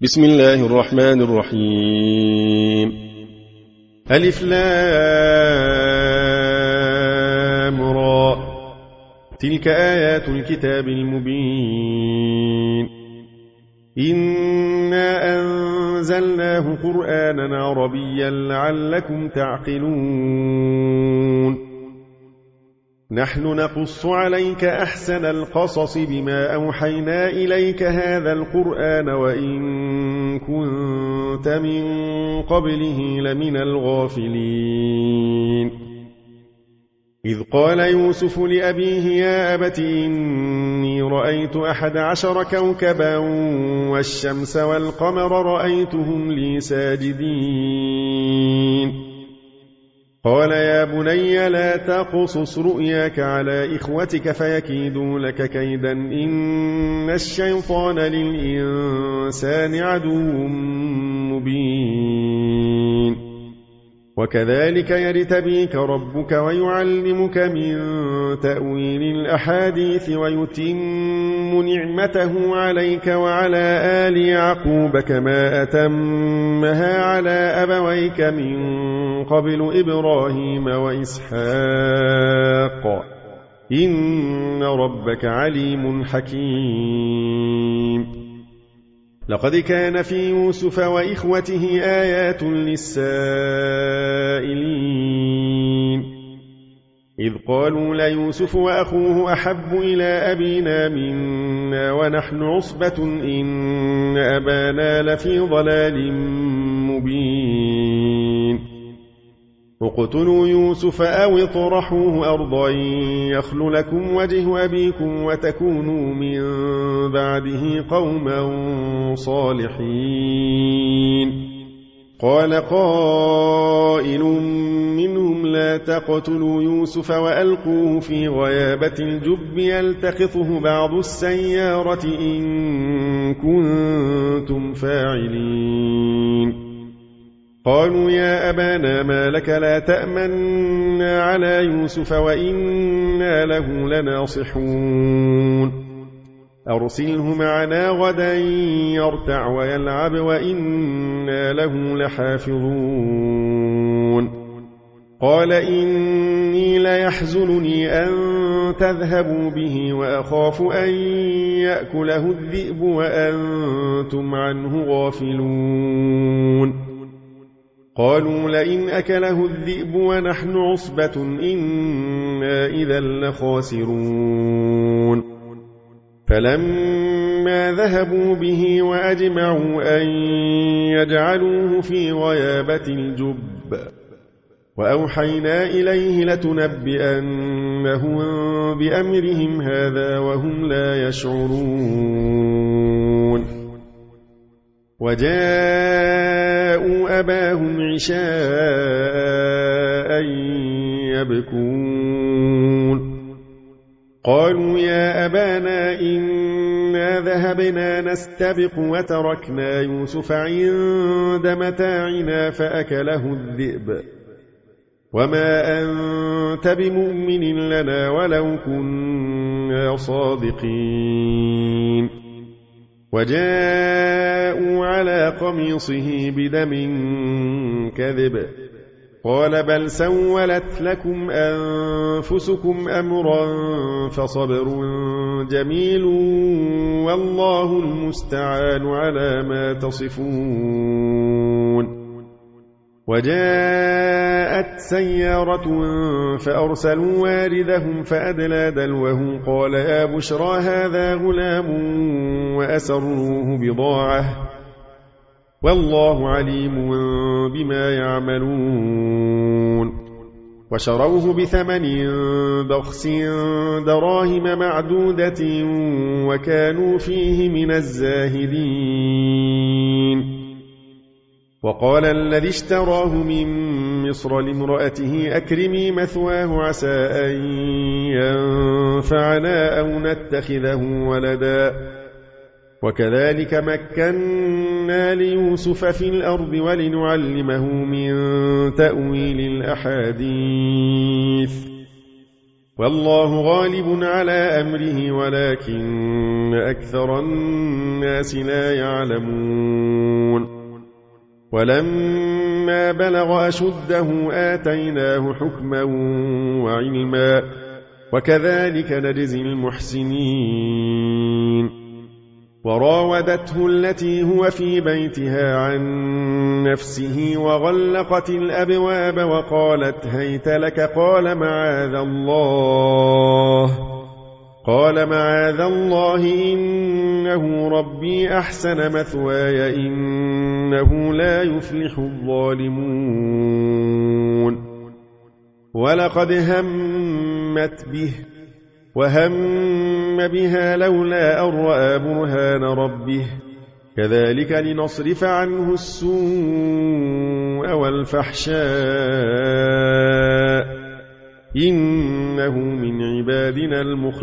بسم الله الرحمن الرحيم. ألف لام را. تلك آيات الكتاب المبين. إنا أنزلناه قرآنا عربيا لعلكم تعقلون. نحن نقص عليك أحسن القصص بما أوحينا إليك هذا القرآن وإن كنت من قبله لمن الغافلين. إذ قال يوسف لأبيه يا أبت إني رأيت 11 كوكبا والشمس والقمر رأيتهم لي ساجدين. قال يا بني لا تقصص رؤياك على إخوتك فيكيدوا لك كيدا إن الشيطان للإنسان عدو مبين. وكذلك يجتبيك ربك ويعلمك من تأويل الأحاديث ويتم نعمته عليك وعلى آل يعقوب كما أتمها على أبويك من قبل إبراهيم وإسحاق إن ربك عليم حكيم. لقد كان في يوسف وإخوته آيات للسائلين إذ قالوا ليوسف وأخوه أحب إلى أبينا منا ونحن عصبة إن أبانا لفي ضلال مبين. اقتلوا يوسف أو اطرحوه أرضا يخل لكم وجه أبيكم وتكونوا من بعده قوما صالحين. قال قائل منهم لا تقتلوا يوسف وألقوه في غيابة الجب يلتقطه بعض السيارة إن كنتم فاعلين. قالوا يا أبانا ما لك لا تأمنا على يوسف وإنا له لناصحون. أرسله معنا غدا يرتع ويلعب وإنا له لحافظون. قال إني ليحزنني أن تذهبوا به وأخاف أن يأكله الذئب وأنتم عنه غافلون. قالوا لئن أكله الذئب ونحن عصبة إنا إذا لخاسرون. فلما ذهبوا به وأجمعوا أن يجعلوه في غيابة الجب وأوحينا إليه لتنبئنهم بأمرهم هذا وهم لا يشعرون. وجاءوا أباهم عشاء يبكون. قالوا يا أبانا إنا ذهبنا نستبق وتركنا يوسف عند متاعنا فأكله الذئب وما أنت بمؤمن لنا ولو كنا صادقين. وجاءوا على قميصه بدم كذب قال بل سولت لكم أنفسكم أمرا فصبر جميل والله المستعان على ما تصفون. وجاءت سيارة فأرسلوا واردهم فأدلى دلوه قال يا بشرى هذا غلام وأسروه بضاعة والله عليم بما يعملون. وشروه بثمن بخس دراهم معدودة وكانوا فيه من الزاهدين. وقال الذي اشتراه من مصر لامرأته أكرمي مثواه عسى أن ينفعنا أو نتخذه ولدا. وكذلك مكنا ليوسف في الأرض ولنعلمه من تأويل الأحاديث والله غالب على أمره ولكن أكثر الناس لا يعلمون ولما بلغ أشده آتيناه حكما وعلما وكذلك نجزي المحسنين وراودته التي هو في بيتها عن نفسه وغلقت الأبواب وقالت هيت لك قال معاذ الله إنه ربي أحسن مثواي إنه لا يفلح الظالمون ولقد همت به وهم بها لولا أن رأى برهان ربه كذلك لنصرف عنه السوء والفحشاء إنه من عبادنا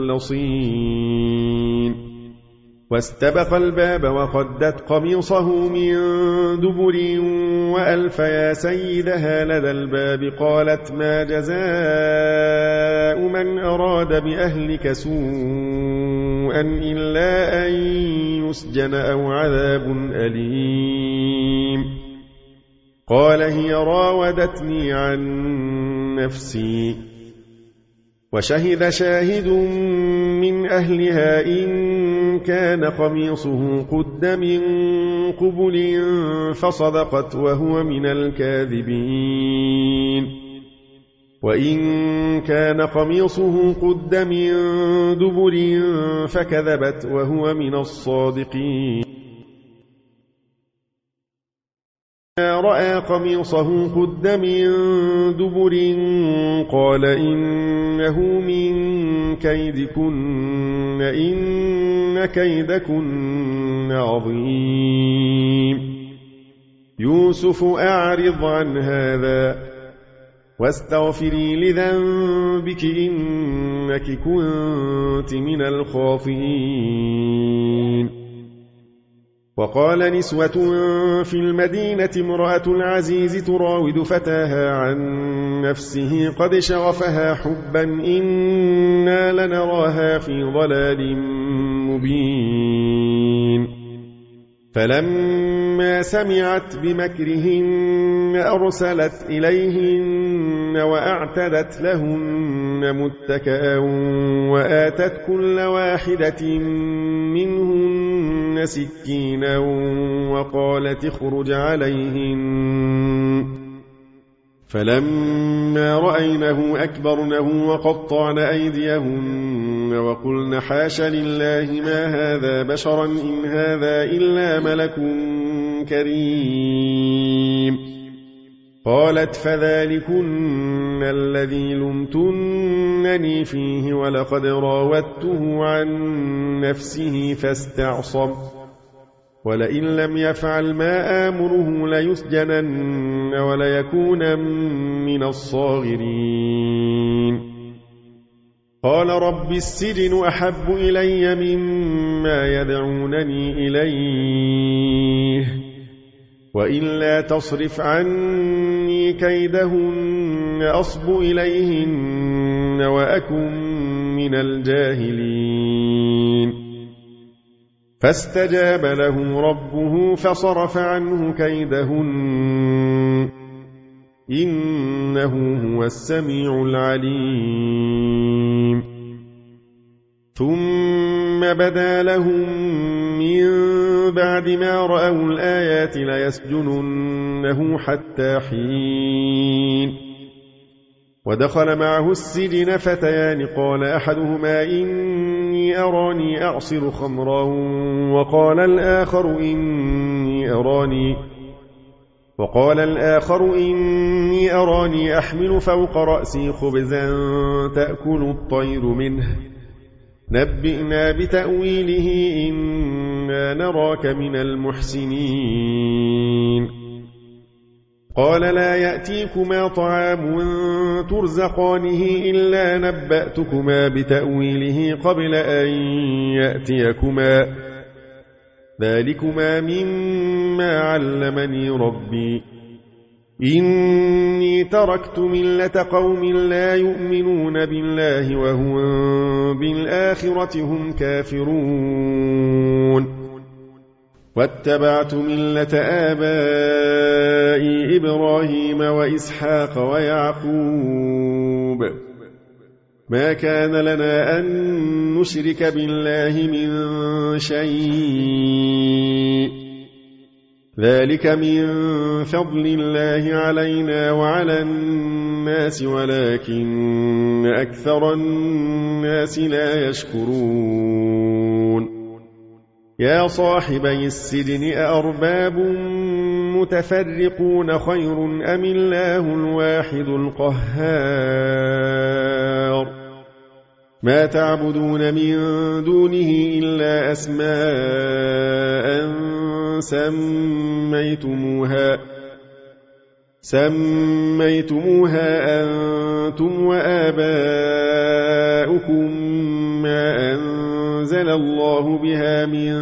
المخلصين واستبق الباب وقدت قميصه من دبر وألف يا سيدها لدى الباب قالت ما جزاء من أراد بأهلك سوءا إلا أن يسجن أو عذاب أليم قال هي راودتني عن نفسي وشهد شاهد من أهلها إن كان قميصه قد من قبل فصدقت وهو من الكاذبين وإن كان قميصه قد من دبر فكذبت وهو من الصادقين رأى قميصه قد من دبر قال إنه من كيدكن إن كيدكن عظيم يوسف أعرض عن هذا واستغفري لذنبك إنك كنت من الخاطئين وقال نسوة في المدينة امرأة العزيز تراود فتاها عن نفسه قد شغفها حبا إنا لنراها في ضلال مبين فلما سمعت بمكرهن أرسلت إليهن وأعتدت لهن متكئا وآتت كل واحدة منهن سكينا وقالت اخرج عليهن فلما رأينه أكبرنه وقطعن أيديهن وقلن حاش لله ما هذا بشرا إن هذا إلا ملك كريم قالت فذلكن الذي لمتنني فيه ولقد راودته عن نفسه فاستعصم ولئن لم يفعل ما آمره ليسجنن وليكون من الصاغرين قال رب السجن أحب إلي مما يدعونني إليه وإلا تصرف عني كيدهن أصب إليهن وأكن من الجاهلين فاستجاب له ربه فصرف عنه كيدهن إنه هو السميع العليم ثم بدا لهم من بعد ما رأوا الآيات ليسجننه حتى حين ودخل معه السجن فتيان قال أحدهما إني أراني أعصر خمرا وقال الآخر إني أراني أحمل فوق رأسي خبزا تأكل الطير منه نبئنا بتأويله إنا نراك من المحسنين قال لا يأتيكما طعام ترزقانه إلا نبأتكما بتأويله قبل أن يأتيكما ذلكما مما علمني ربي إني تركت ملة قوم لا يؤمنون بالله وهم بالآخرة هم كافرون واتبعت ملة آبائي إبراهيم وإسحاق ويعقوب ما كان لنا أن نشرك بالله من شيء ذلك من فضل الله علينا وعلى الناس ولكن أكثر الناس لا يشكرون يا صاحبي السجن أأرباب متفرقون خير أم الله الواحد القهار ما تعبدون من دونه إلا أسماء سميتموها أنتم وآباؤكم ما أنزل الله بها من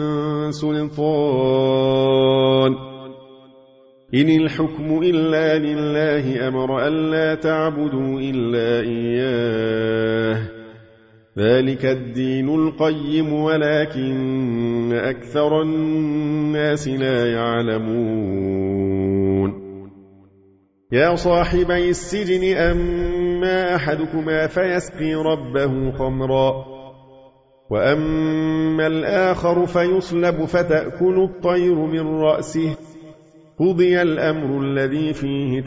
سلطان إن الحكم إلا لله أمر ألا تعبدوا إلا إياه ذلك الدين القيم ولكن أكثر الناس لا يعلمون يا صاحبي السجن أما أحدكما فيسقي ربه خمرا وأما الآخر فيصلب فتأكل الطير من رأسه قضي الأمر الذي فيه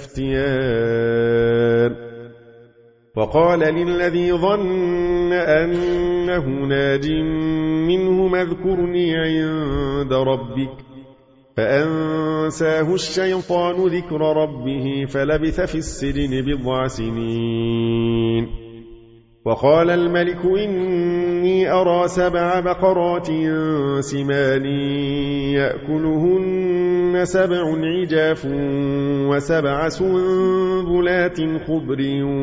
تستفتيان وقال للذي ظن أنه ناج منه اذكرني عند ربك فأنساه الشيطان ذكر ربه فلبث في السجن بضع سنين وقال الملك إني أرى 7 بقرات سمان يأكلهن 7 عجاف و7 سنبلات خضر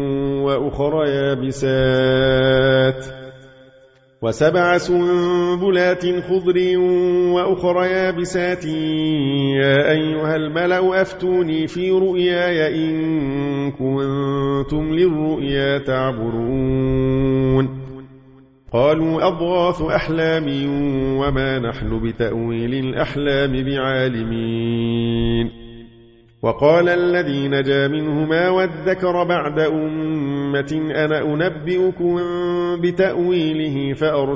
وأخر يابسات يا أيها الملأ أفتوني في رؤياي إن كنتم للرؤيا تعبرون قالوا أضغاث أحلام وما نحن بتأويل الأحلام بعالمين وقال الذي نجا منهما وادكر بعد أمة أنا أنبئكم بتأويله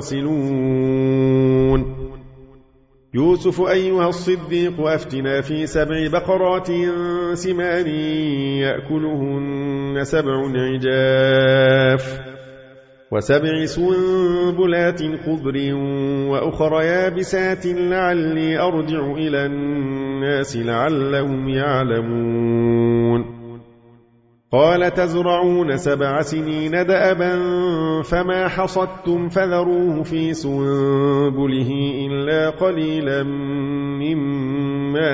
فأرسلون يوسف أيها الصديق أفتنا في 7 بقرات سمان يأكلهن 7 عجاف و7 سنبلات خضر وأخر يابسات لعلي أرجع إلى الناس لعلهم يعلمون قال تزرعون 7 سنين دأبا فما حصدتم فذروه في سنبله إلا قليلا مما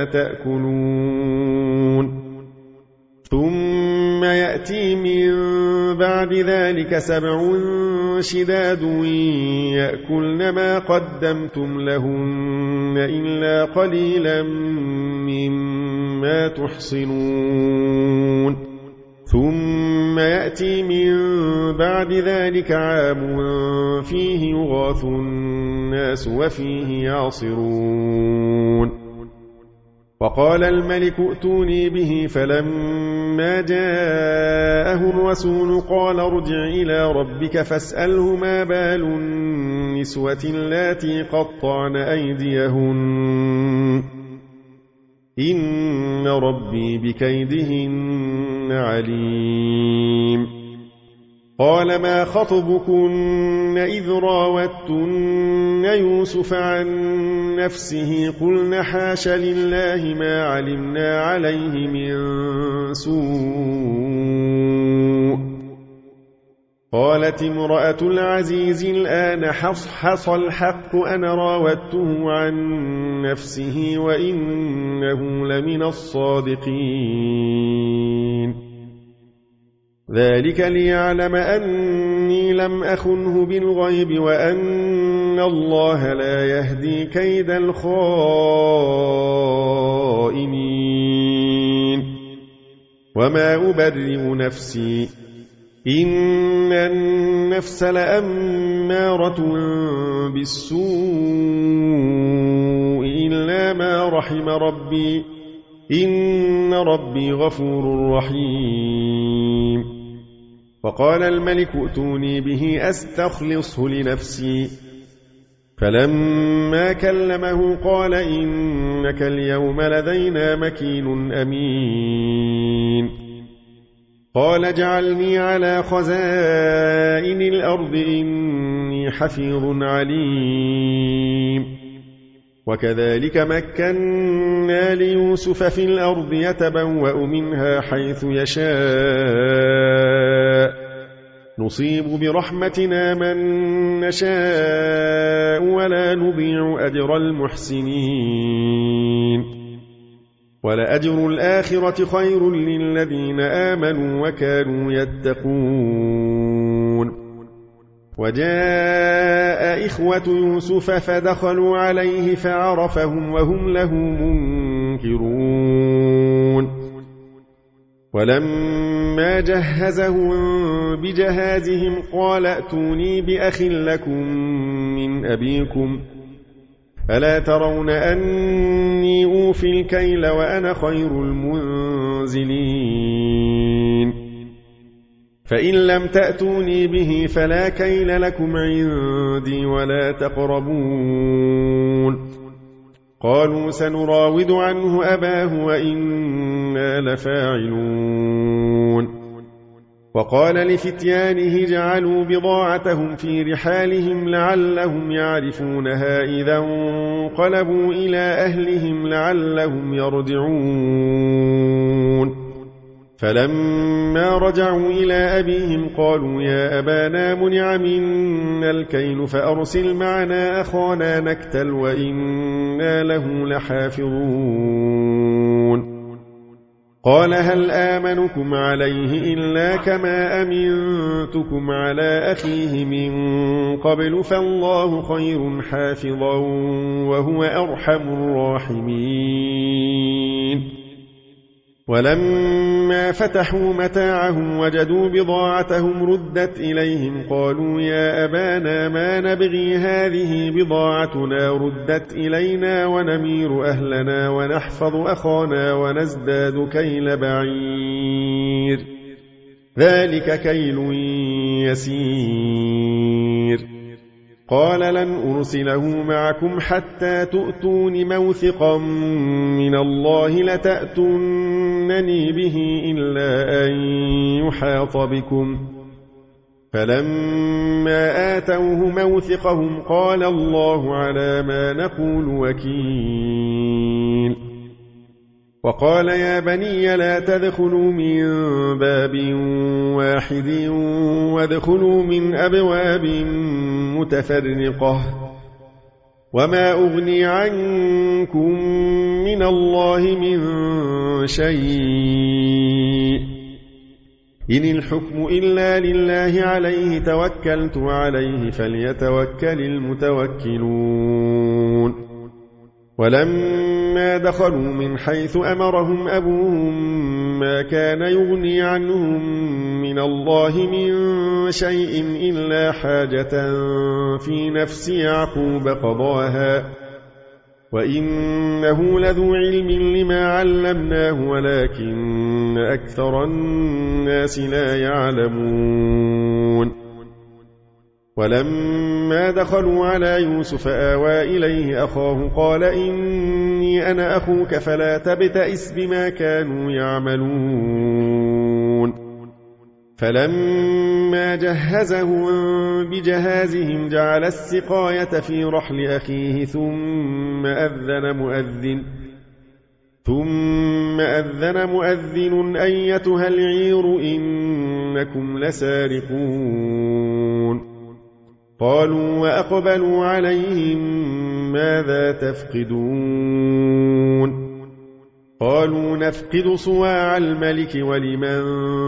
تأكلون ثم يأتي من بعد ذلك 7 شداد يأكلن ما قدمتم لهن إلا قليلا مما تحصنون ثم يأتي من بعد ذلك عام فيه يغاث الناس وفيه يعصرون وقال الملك ائتوني به فلما جاءه الرسول قال ارجع إلى ربك فاسأله ما بال النسوة اللاتي قطعن أيديهن إن ربي بكيدهن عليم قال ما خطبكن إذ راوتن يوسف عن نفسه قلن حاش لله ما علمنا عليه من سوء قالت امرأة العزيز الآن حصحص الحق أنا راودته عن نفسه وإنه لمن الصادقين ذلك ليعلم أني لم أخنه بالغيب وأن الله لا يهدي كيد الخائنين وما أبرئ نفسي إن النفس لأمارة بالسوء إلا ما رحم ربي إن ربي غفور رحيم. فقال الملك ائتوني به أستخلصه لنفسي. فلما كلمه قال إنك اليوم لدينا مكين أمين. قال اجعلني على خزائن الأرض إني حفيظ عليم. وكذلك مكنا ليوسف في الأرض يتبوأ منها حيث يشاء نصيب برحمتنا من نشاء ولا نضيع أجر المحسنين. ولأجر الآخرة خير للذين آمنوا وكانوا يتقون. وجاء إخوة يوسف فدخلوا عليه فعرفهم وهم له منكرون. ولما جهزهم بجهازهم قال ائتوني بأخ لكم من أبيكم ألا ترون أني أوفي الكيل وأنا خير المنزلين. فإن لم تأتوني به فلا كيل لكم عندي ولا تقربون. قالوا سنراود عنه أباه وإنا لفاعلون. وقال لفتيانه جعلوا بضاعتهم في رحالهم لعلهم يعرفونها إذا انقلبوا إلى أهلهم لعلهم يرجعون. فلما رجعوا إلى أبيهم قالوا يا أبانا منع منا الكيل فأرسل معنا أخانا نكتل وإنا له لحافظون. قال هل آمنكم عليه إلا كما أمنتكم على أخيه من قبل فالله خير حافظا وهو أرحم الراحمين. ولما فتحوا متاعهم وجدوا بضاعتهم ردت إليهم قالوا يا أبانا ما نبغي هذه بضاعتنا ردت إلينا ونمير أهلنا ونحفظ أخانا ونزداد كيل بعير ذلك كيل يسير. قال لن أرسله معكم حتى تؤتون موثقا من الله لتأتونني به إلا أن يحاط بكم. فلما آتوه موثقهم قال الله على ما نقول وكيل. وقال يا بني لا تدخلوا من باب واحد وادخلوا من أبواب متفرقة وما أغني عنكم من الله من شيء إن الحكم إلا لله عليه توكلت وعليه فليتوكل المتوكلون. ولما دخلوا من حيث أمرهم أبوهم ما كان يغني عنهم من الله من شيء إلا حاجة في نفس يعقوب قضاها وإنه لذو علم لما علمناه ولكن أكثر الناس لا يعلمون. ولما دخلوا على يوسف آوى إليه أخاه قال إني أنا أخوك فلا تبتئس بما كانوا يعملون. فلما جهزهم بجهازهم جعل السقاية في رحل أخيه ثم أذن مؤذن أيتها العير إنكم لسارقون. قالوا وأقبلوا عليهم ماذا تفقدون. قالوا نفقد صواع الملك ولمن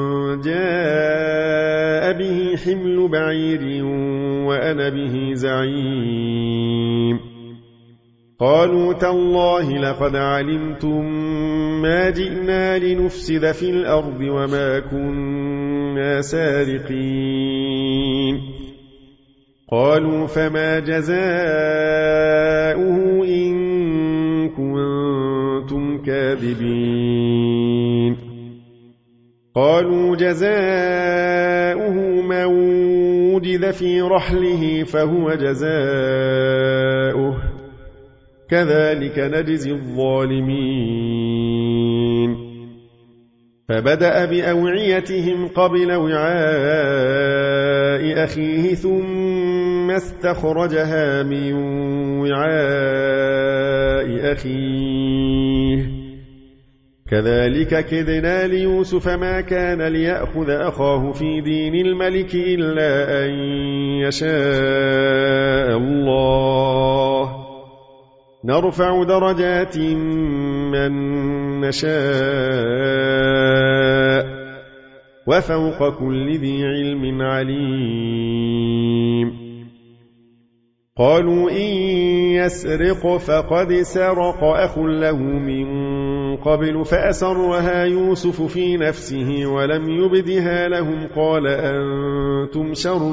جاء به حمل بعير وأنا به زعيم. قالوا تالله لقد علمتم ما جئنا لنفسد في الأرض وما كنا سارقين قالوا فما جزاؤه إن كنتم كاذبين قالوا جزاؤه من وجد في رحله فهو جزاؤه كذلك نجزي الظالمين فبدأ بأوعيتهم قبل وعاء أخيه ثم استخرجها من وعاء أخيه كذلك كدنا ليوسف ما كان ليأخذ أخاه في دين الملك إلا أن يشاء الله نرفع درجات من نشاء وفوق كل ذي علم عليم قالوا إن يسرق فقد سرق أخ له من قبل فأسرها يوسف في نفسه ولم يبدها لهم قال أنتم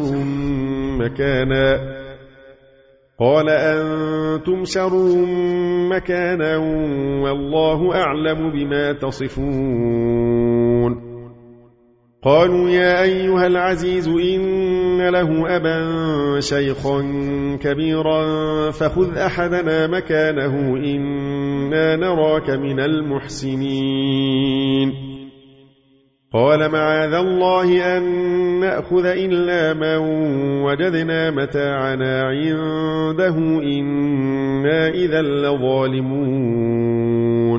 شر مكانا والله أعلم بما تصفون قالوا يا أيها العزيز إن له أبا شيخا كبيرا فخذ أحدنا مكانه إنا نراك من المحسنين قال معاذ الله أن نأخذ إلا من وجدنا متاعنا عنده إنا إذا لظالمون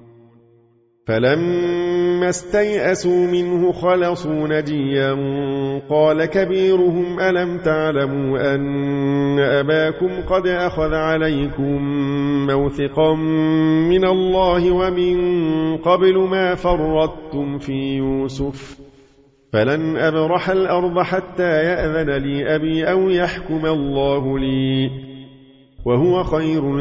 فلما استيئسوا منه خلصوا نجيا قال كبيرهم ألم تعلموا أن أباكم قد أخذ عليكم موثقا من الله ومن قبل ما فرطتم في يوسف فلن أبرح الأرض حتى يأذن لي أبي أو يحكم الله لي وهو خير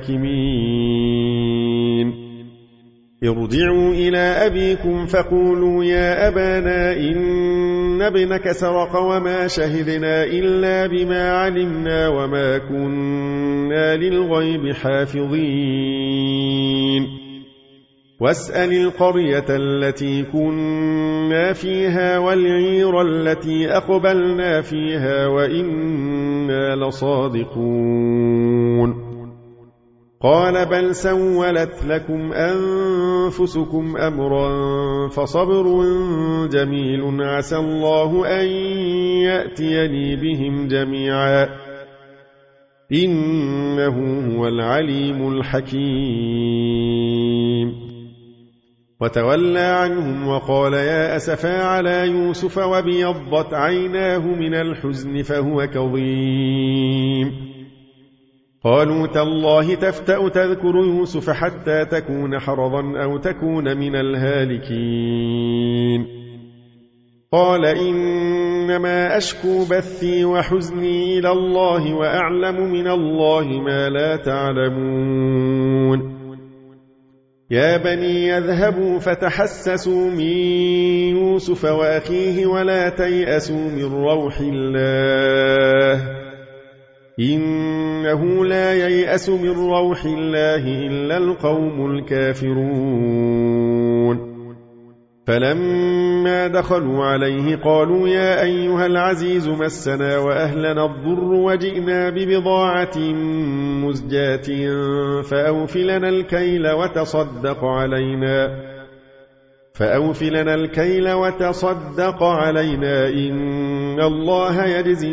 الحاكمين ارجعوا إلى أبيكم فقولوا يا أبانا إن ابنك سرق وما شهدنا إلا بما علمنا وما كنا للغيب حافظين واسأل القرية التي كنا فيها والعير التي أقبلنا فيها وإنا لصادقون قال بل سولت لكم أنفسكم أمرا فصبر جميل عسى الله أن يأتيني بهم جميعا إنه هو العليم الحكيم وتولى عنهم وقال يا أسفا على يوسف وابيضت عيناه من الحزن فهو كظيم قالوا تالله تفتأ تذكر يوسف حتى تكون حرضا أو تكون من الهالكين قال إنما أشكو بثي وحزني إلى الله وأعلم من الله ما لا تعلمون يا بني يذهبوا فتحسسوا من يوسف وأخيه ولا تيأسوا من روح الله إنه لا ييأس من روح الله إلا القوم الكافرون فلما دخلوا عليه قالوا يا أيها العزيز مسنا وأهلنا الضر وجئنا ببضاعة مزجاة فأوف لنا الكيل وتصدق علينا إن الله يجزي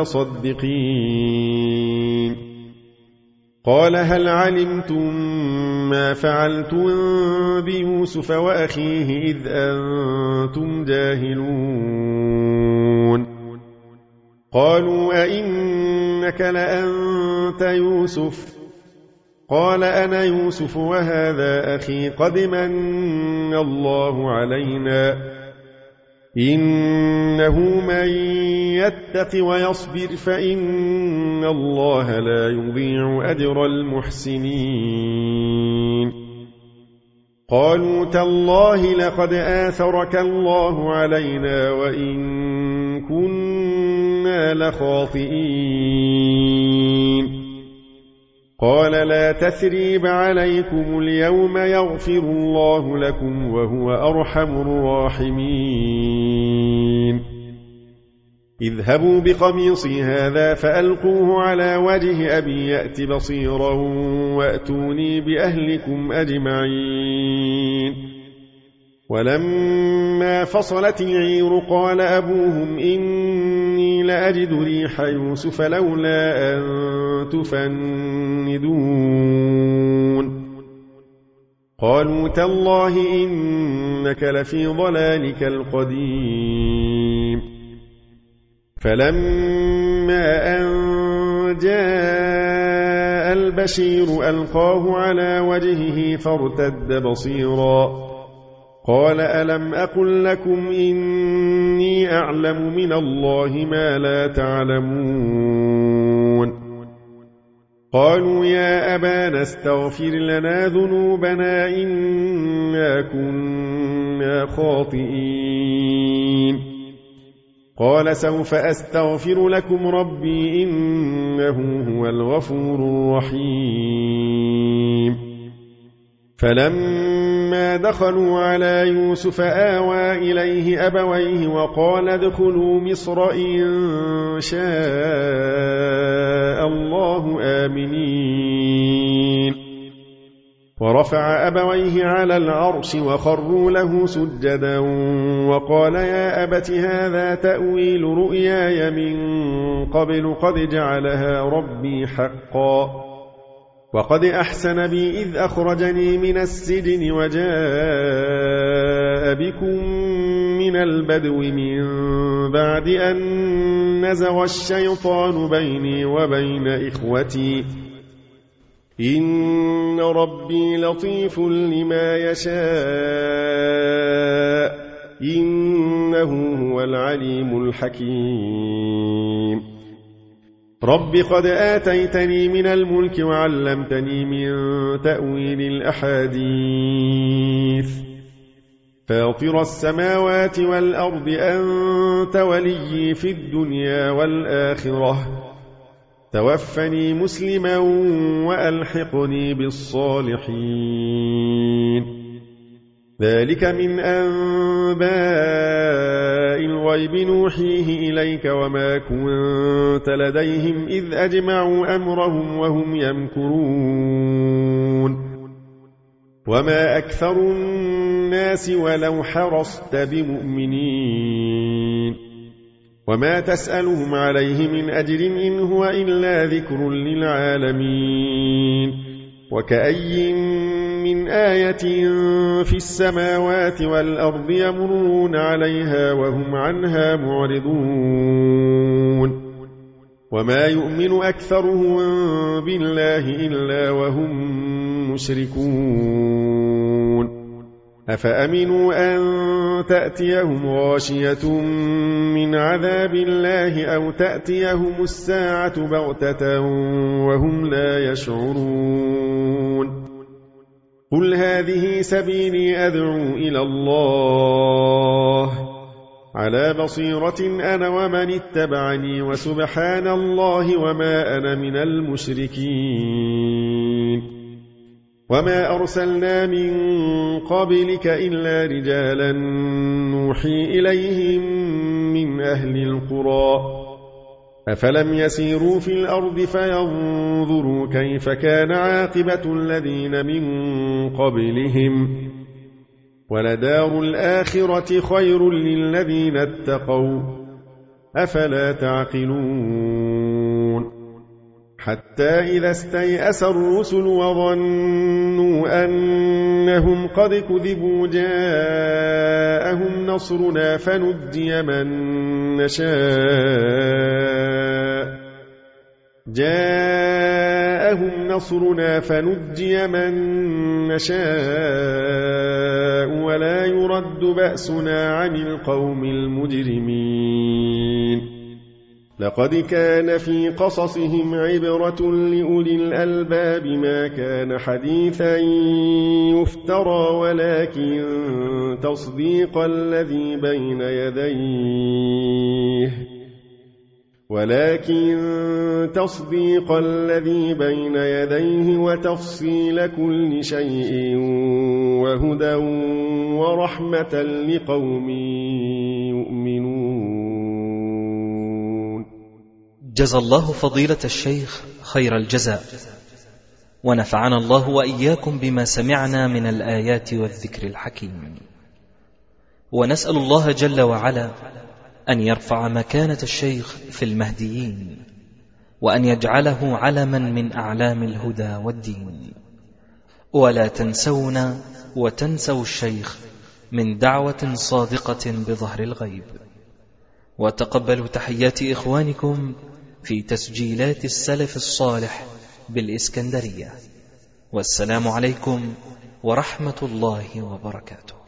المتصدقين قال هل علمتم ما فعلتم بيوسف وأخيه إذ أنتم جاهلون قالوا أئنك لأنت يوسف قال أنا يوسف وهذا أخي قد من الله علينا إنه من يتق ويصبر فإن الله لا يضيع أجر المحسنين قالوا تالله لقد آثرك الله علينا وإن كنا لخاطئين قال لا تثريب عليكم اليوم يغفر الله لكم وهو أرحم الراحمين اذهبوا بقميصي هذا فألقوه على وجه أبي يأت بصيرا وأتوني بأهلكم أجمعين ولما فصلت العير قال أبوهم إني لأجد ريح يوسف لولا أن تفندون قالوا تالله إنك لفي ضلالك القديم فلما أن جاء البشير ألقاه على وجهه فارتد بصيرا قال ألم أقل لكم إني أعلم من الله ما لا تعلمون قالوا يا أبانا استغفر لنا ذنوبنا إنا كنا خاطئين قال سوف أستغفر لكم ربي إنه هو الغفور الرحيم فلما دخلوا على يوسف آوى إليه أبويه وقال ادخلوا مصر إن شاء الله آمنين ورفع أبويه على العرش وخروا له سجدا وقال يا أبت هذا تأويل رؤياي من قبل قد جعلها ربي حقا وقد أحسن بي إذ أخرجني من السجن وجاء بكم من البدو من بعد أن نزغ الشيطان بيني وبين إخوتي إن ربي لطيف لما يشاء إنه هو العليم الحكيم رب قد آتيتني من الملك وعلمتني من تأويل الأحاديث فاطر السماوات والأرض أنت وليي في الدنيا والآخرة توفني مسلما وألحقني بالصالحين ذلك من أنباء الغيب نوحيه إليك وما كنت لديهم إذ أجمعوا أمرهم وهم يمكرون وما أكثر الناس ولو حرصت بمؤمنين وما تسألهم عليه من أجر إن هو إلا ذكر للعالمين وكأي من آية في السماوات والأرض يمرون عليها وهم عنها معرضون وما يؤمن أكثرهم بالله إلا وهم مشركون أفأمنوا أن تأتيهم غاشية من عذاب الله أو تأتيهم الساعة بغتة وهم لا يشعرون قل هذه سبيلي أدعو إلى الله على بصيرة أنا ومن اتبعني وسبحان الله وما أنا من المشركين وما أرسلنا من قبلك إلا رجالا نوحي إليهم من أهل القرى أفلم يسيروا في الأرض فينظروا كيف كان عاقبة الذين من قبلهم ولدار الآخرة خير للذين اتقوا أفلا تعقلون حتى إذا استيأس الرسل وظنوا أنهم قد كذبوا جاءهم نصرنا فنجي من نشاء ولا يرد بأسنا عن القوم المجرمين لقد كان في قصصهم عبرة لأولي الألباب ما كان حديثا يفترى ولكن تصديق الذي بين يديه وتفصيل كل شيء وهدى ورحمة لقوم يؤمنون. جزى الله فضيلة الشيخ خير الجزاء، ونفعنا الله وإياكم بما سمعنا من الآيات والذكر الحكيم، ونسأل الله جل وعلا أن يرفع مكانة الشيخ في المهديين، وأن يجعله علما من أعلام الهدى والدين. ولا تنسونا وتنسوا الشيخ من دعوة صادقة بظهر الغيب. وتقبلوا تحيات إخوانكم في تسجيلات السلف الصالح بالإسكندرية. والسلام عليكم ورحمة الله وبركاته.